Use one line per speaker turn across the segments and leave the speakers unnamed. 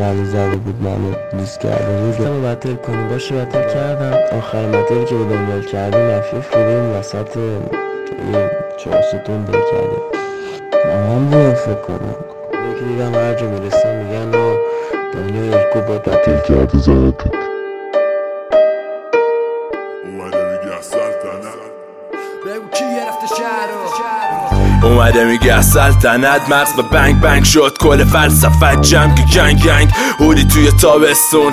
قبل زده بود منو دیس کرده بود گفتم بطل کنیم باشه بطل کردم. آخر بطلی که بودم دل کردیم رفیه فیلم وسط یه 4 ستون دل کردیم من بودم فکر کنم که دیدم هر جا میرسم میگن دنیا یلکو باید بطل کرده زدت
اومده میگه سلطنت مغز به بنگ بنگ شد کل فلسفت جمع که گنگ گنگ هودی توی تابستون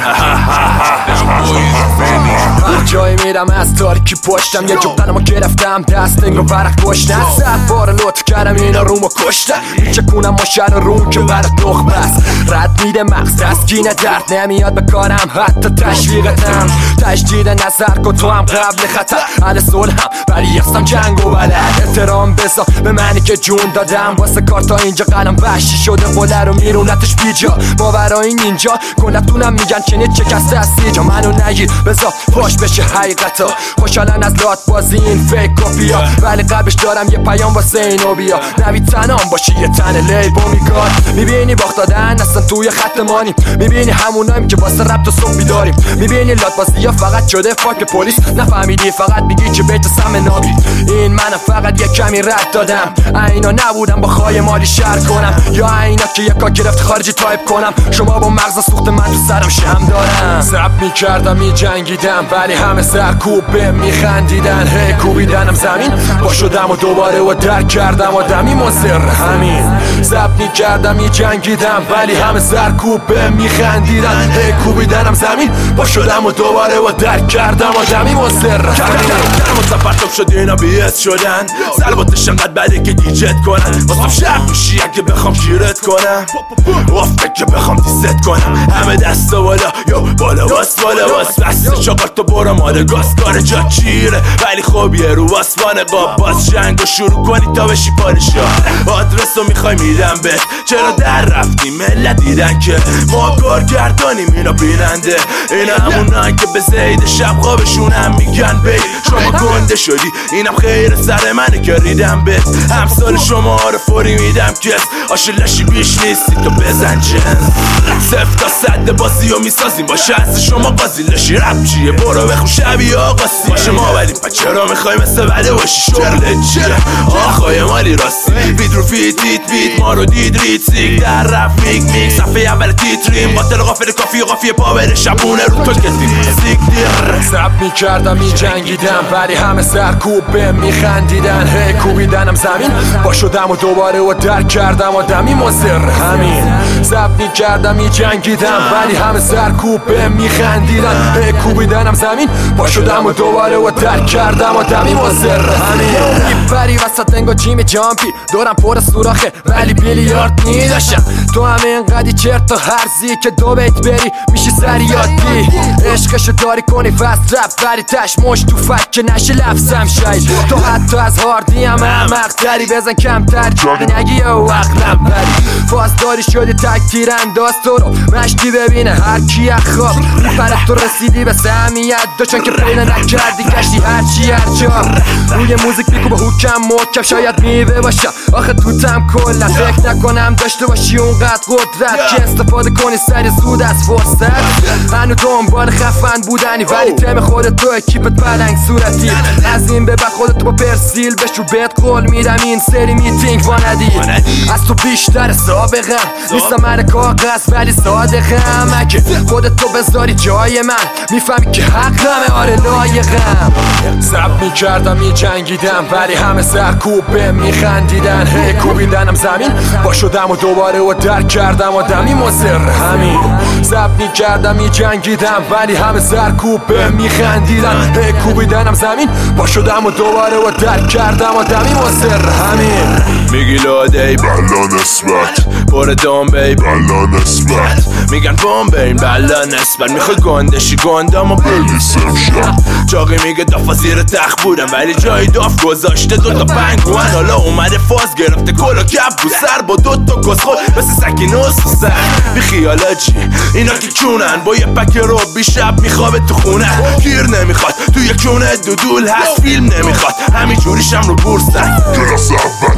هر جایی میرم از تاریکی پشتم یه جب قلمو گرفتم دست انگار برق کشتن 100 بار لطف کردم اینا رومو کشتن میچه کنم ماشر روم که برات نخ بس رد میده مغز تسکین درد نمیاد بکارم حتی تشویقتم تجدید نظر کن تو هم قبل خطر اهل صلحم ولی هستم جنگ و بلد احترام بذار به منی که جون دادم واسه کار تا اینجا قلم وحشی شده قله رو میرونتش بیجا ماورای اینجا کلتونم میگن چنین شکسته هستی جا منو نگیر بذار فاش بشه حقیقتا خوشحالن از لات بازی این فیک کپیا ولی قبلش دارم یه پیام واسه اینو بیا نوید تنام باشی یه تن لیل با میگاد میبینی باخت دادن اصلا توی خط مانیم میبینی هموناییم که واسه ربط و صبح بیداریم میبینی لات بازی ها فقط شده فاک پلیس نفهمیدی فقط میگی که بیت سم نابی این منم فقط یه کمی رد دادم اینا نبودم با خواهی مالی شهر کنم یا اینا که یکا گرفت خارجی تایپ کنم شما با مغز سوخت من تو سرم شم دارم زب میکردم میجنگیدم ولی همه سرکوب به میخندیدن هی کوبیدنم زمین با شدم و دوباره و درک کردم آدمی مزر همین زب میکردم میجنگیدم ولی همه سرکوب به میخندیدن هی کوبیدنم زمین با شدم و دوباره و درک کردم آدمی مزر همین متفرتم شد اینا بیت شدن ضرباتش انقدر بده که گیجت کنن واسم شرق میشی اگه بخوام گیرت کنم وفته که بخوام دیست کنم همه دست بالا یا بالا واس بسته چاقار تو برو مال گاز کار جا چیره ولی خب یه رو واسبانه با باز جنگ و شروع کنی تا بشی پادشاه آدرس رو میخوای میدم بهت چرا در رفتی ملت دیدن که ما کارگردانیم اینا بیننده اینا همونان که به زید شب خوابشون هم میگن بی شما گنده شدی اینم خیر سر منه که ریدم بهت همسال شما رو فوری میدم کس آشلشی بیش نیستی تو بزن جنس 0 تا 100 بازی رو میسازیم با شانس شما قاضی لشی رب چیه برو بخون شبیه آقاسی باشه ما ولی پا چرا میخوای مثل بده باشی شغلت چیه آخای مالی راستی وید رو فید ما رو دید رید سیگ در رفت میگ صفحه اول تیتریم باطل غافل قافیه پا بره شبونه رو تو کتیم سیگ دیر زب میکردم میجنگیدم ولی همه سرکوب به میخندیدن هی کوبیدنم زمین با شدم و دوباره و درک کردم آدمی مزر همین زب میکردم میجنگیدم ولی همه سرکوب به میخندیدن هی کوبیدنم زمین با شدم و دوباره و درک کردم آدمی مزر همین میپری وسط انگار جیم جامپی دورم پر سوراخه ولی بیلیارد نیداشم تو همه انقدی چرت و هرزی که دو بیت بری میشی سریاتی عشقشو داری کنی فست رپ بری تش مش تو فک که نشه لفظم شاید تو حتی از هاردی هم مقدری بزن کمتر نگی او عقلم بری فاز داری شدی تک تیر انداز تو رو مشتی ببینه هر کی خواب میپره تو رسیدی به سهمیت دو چون که پیدا نکردی گشتی هرچی هر جا روی موزیک بیکو با حکم محکم شاید میوه باشم آخه توتم کلا فکر نکنم داشته باشی اونقدر قدرت که استفاده کنی سری زود از فرصت هنو دنبال خفن بودنی ولی تم خودت تو اکیپت پلنگ صورتی از این به بعد خودت با پرسیل بشو بهت قول میدم این سری میتینگ واندی از تو بیشتر سابقم نیستم من کاغذ ولی صادقم اگه خودت تو بذاری جای من میفهمی که حقمه آره لایقم زب میکردم میجنگیدم ولی همه سرکوب به میخندیدن هی کوبیدنم زمین با شدم و دوباره و درک کردم آدمی مزر همین زب میکردم میجنگیدم ولی همه سرکوب به میخندیدن هی کوبیدنم زمین با شدم و دوباره و درک کردم آدمی مزر همین میگی لاده بلا نسبت پر دنبه بلا نسبت میگن بمبین بلا نسبت میخوای گندشی گندم و بلیسم شد چاقی میگه دافا زیر تخت بودم ولی جای داف گذاشته دوتا پنگوان حالا اومده فاز گرفته کلا کپ رو سر با دوتا کس خود مثل سکی نوز سر بی خیالا چی اینا که کونن با یه پک رو بی شب میخوابه تو خونه گیر نمیخواد تو یک کونه دودول هست فیلم نمیخواد همین جوریشم رو بورسن کلاس اول یاد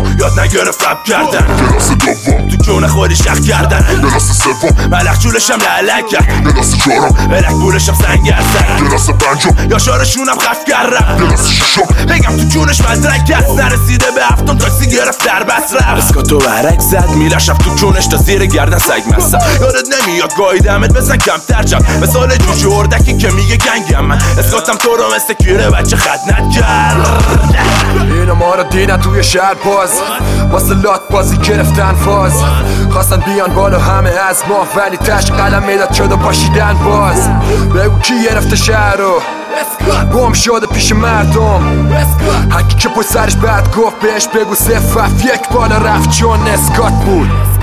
من گرفتم کردن کلاس دوم تو جون خودی شخ کردن کلاس سوم ملخ جولشم لعلک کرد کلاس چهارم ملک بولشم سنگر زد کلاس پنجم یا شارشونم خف کردم کلاس ششم بگم تو جونش مدرک هست نرسیده به هفتم تاکسی گرفت در بس رفت اسکاتو برک زد میلشم تو جونش تا زیر گردن سگ مستم یادت نمیاد گاهی دمت بزن کمتر جم مثال جوجه اردکی که میگه گنگم من اسکاتم تو رو مثل کیره بچه خدنت کرد اینو ما رو دیدن توی شهر باز واسه لات بازی گرفتن فاز خواستن بیان بالا همه از ما ولی تش قلم میداد شد و پاشیدن باز بگو کی گرفته شهر رو گم شده پیش مردم هکی که پای سرش بعد گفت بهش بگو 0-1 بالا رفت چون اسکات بود